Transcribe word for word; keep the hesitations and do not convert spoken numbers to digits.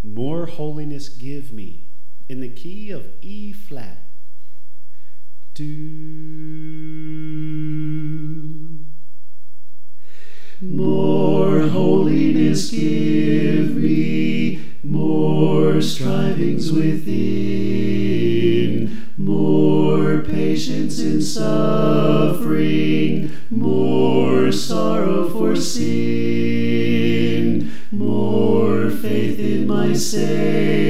More holiness give me, in the key of E flat. Do. More holiness give me, more strivings within, more patience in suffering, more sorrow for sin, more faith in my Savior.